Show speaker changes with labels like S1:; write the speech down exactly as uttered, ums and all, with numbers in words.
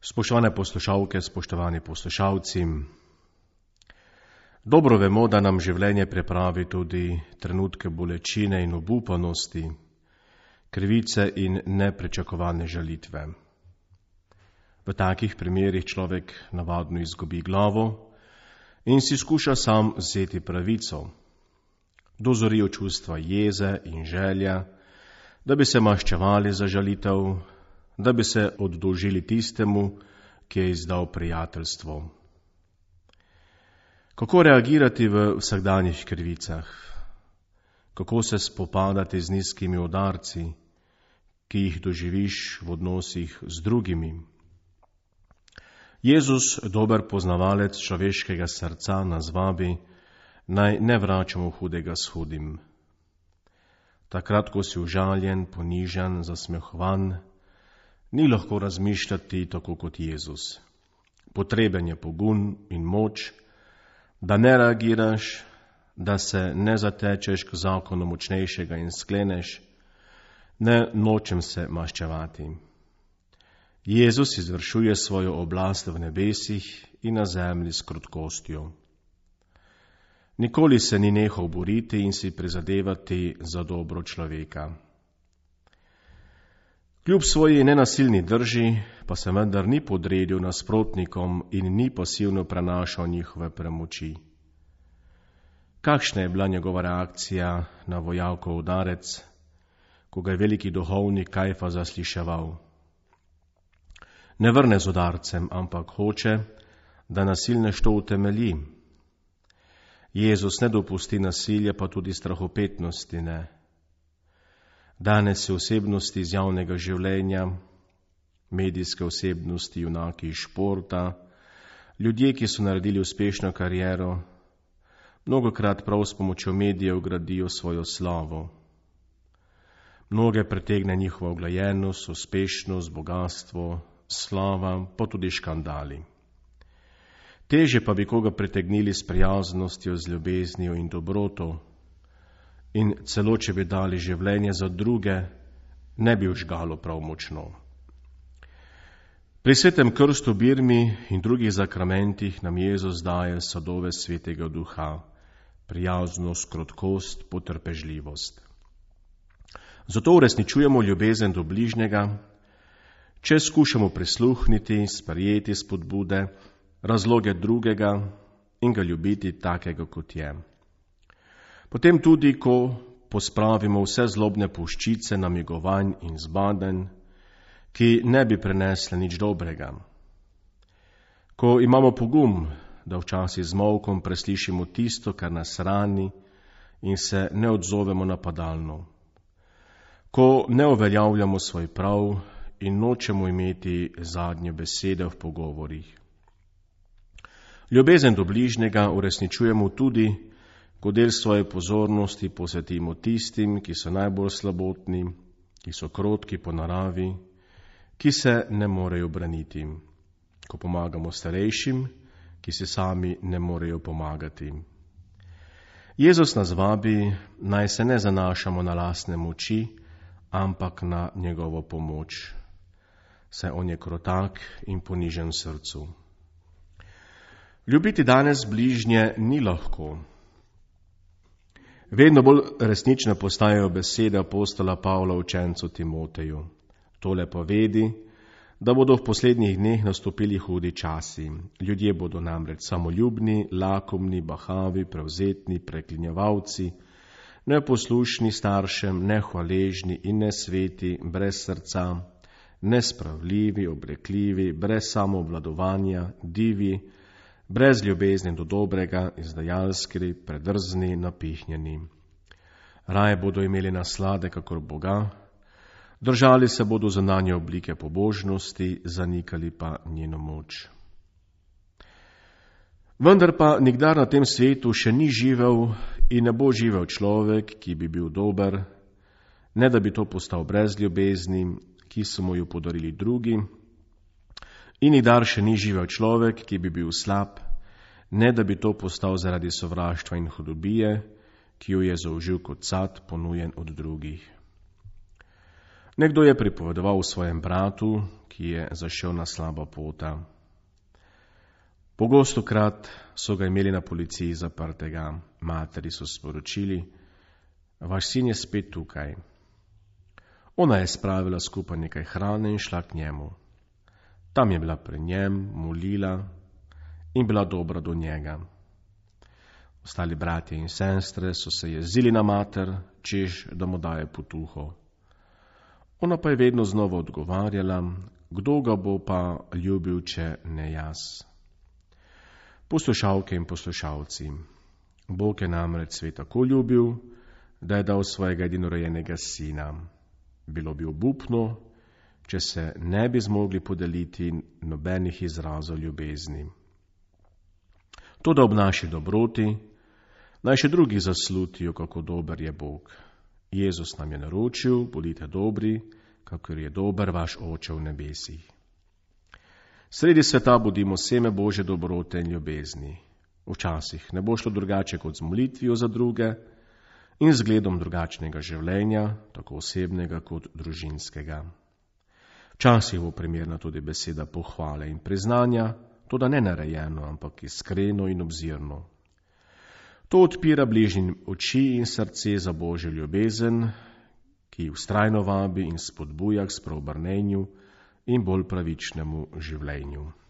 S1: Spoštovane poslušalke, spoštovani poslušalci, dobro vemo, da nam življenje pripravi tudi trenutke bolečine in obupanosti, krivice in nepričakovane žalitve. V takih primerih človek navadno izgubi glavo in si skuša sam vzeti pravico. Dozorijo čustva jeze in želja, da bi se maščevali za žalitev, da bi se oddolžili tistemu, ki je izdal prijateljstvo. Kako reagirati v vsakdanjih krivicah? Kako se spopadati z nizkimi udarci, ki jih doživiš v odnosih z drugimi? Jezus, dober poznavalec človeškega srca, nas vabi, naj ne vračamo hudega s hudim. Takrat, ko si užaljen, ponižan, zasmehovan, ni lahko razmišljati tako kot Jezus. Potreben je pogum in moč, da ne reagiraš, da se ne zatečeš k zakonu močnejšega in skleneš, ne nočem se maščevati. Jezus izvršuje svojo oblast v nebesih in na zemlji s krotkostjo. Nikoli se ni nehal boriti in si prizadevati za dobro človeka. Kljub svoji nenasilni drži pa se vendar ni podredil nasprotnikom in ni pasivno prenašal njihove premoči. Kakšna je bila njegova reakcija na vojakov udarec, ko ga je veliki duhovnik Kajfa zasliševal? Ne vrne z udarcem, ampak hoče, da nasilneštvo utemelji. Jezus ne dopusti nasilja, pa tudi strahopetnosti ne. Danes se osebnosti iz javnega življenja, medijske osebnosti, junaki iz športa, ljudje, ki so naredili uspešno kariero, mnogokrat prav s pomočjo medijev gradijo svojo slavo. Mnoge pritegne njihova uglajenost, uspešnost, bogatstvo, slava, pa tudi škandali. Teže pa bi koga pritegnili s prijaznostjo, z ljubeznijo in dobroto, in celo, če bi dali življenje za druge, ne bi užgalo prav močno. Pri svetem krstu, birmi in drugih zakramentih nam Jezus daje sadove svetega duha, prijaznost, krotkost, potrpežljivost. Zato uresničujemo ljubezen do bližnjega, če skušamo prisluhniti, sprejeti spodbude, razloge drugega in ga ljubiti takega, kot je. Potem tudi, ko pospravimo vse zlobne puščice namigovanj in zbadenj, ki ne bi prenesle nič dobrega. Ko imamo pogum, da včasih z molkom preslišimo tisto, kar nas rani in se ne odzovemo napadalno. Ko ne uveljavljamo svoj prav in nočemo imeti zadnje besede v pogovorih. Ljubezen do bližnjega uresničujemo tudi, ko del svoje pozornosti posvetimo tistim, ki so najbolj slabotni, ki so krotki po naravi, ki se ne morejo braniti. Ko pomagamo starejšim, ki si sami ne morejo pomagati. Jezus nas vabi, naj se ne zanašamo na lastne moči, ampak na njegovo pomoč. Saj on je krotak in ponižen v srcu. Ljubiti danes bližnje ni lahko. Vedno bolj resnične postajajo besede apostola Pavla učencu Timoteju. Tole pa vedi, da bodo v poslednjih dneh nastopili hudi časi. Ljudje bodo namreč samoljubni, lakomni, bahavi, prevzetni, preklinjevalci, neposlušni staršem, nehvaležni in nesveti, brez srca, nespravljivi, obrekljivi, brez samoobvladovanja, divi, brez ljubezni do dobrega, izdajalski, predrzni, napihnjeni. Raje bodo imeli naslade kakor Boga, držali se bodo zunanje oblike pobožnosti, zanikali pa njeno moč. Vendar pa nikdar na tem svetu še ni živel in ne bo živel človek, ki bi bil dober, ne da bi to postal brez ljubezni, ki so mu jo podarili drugi, in nikdar še ni živel človek, ki bi bil slab, ne da bi to postal zaradi sovraštva in hudobije, ki jo je zaužil kot sad ponujen od drugih. Nekdo je pripovedoval o svojem bratu, ki je zašel na slaba pota. Pogostokrat so ga imeli na policiji zaprtega. Materi so sporočili: vaš sin je spet tukaj. Ona je spravila skupaj nekaj hrane in šla k njemu. Tam je bila pri njem, molila in bila dobra do njega. Ostali bratje in sestre so se jezili na mater, češ da mu daje potuho. Ona pa je vedno znova odgovarjala: kdo ga bo pa ljubil, če ne jaz. Poslušalke in poslušalci, Bog je namreč svet tako ljubil, da je dal svojega edinorojenega sina. Bilo bi obupno, če se ne bi zmogli podeliti nobenih izrazov ljubezni. Toda ob naši dobroti naj še drugi zaslutijo, kako dober je Bog. Jezus nam je naročil: bodite dobri, kakor je dober vaš Oče v nebesih. Sredi sveta bodimo seme Božje dobrote in ljubezni. Včasih ne bo šlo drugače kot z molitvijo za druge in zgledom drugačnega življenja, tako osebnega kot družinskega. Včasih bo primerna tudi beseda pohvale in priznanja, toda ne narejeno, ampak iskreno in obzirno. To odpira bližnjim oči in srce za Božjo ljubezen, ki jih vztrajno vabi in spodbuja k spreobrnenju in bolj pravičnemu življenju.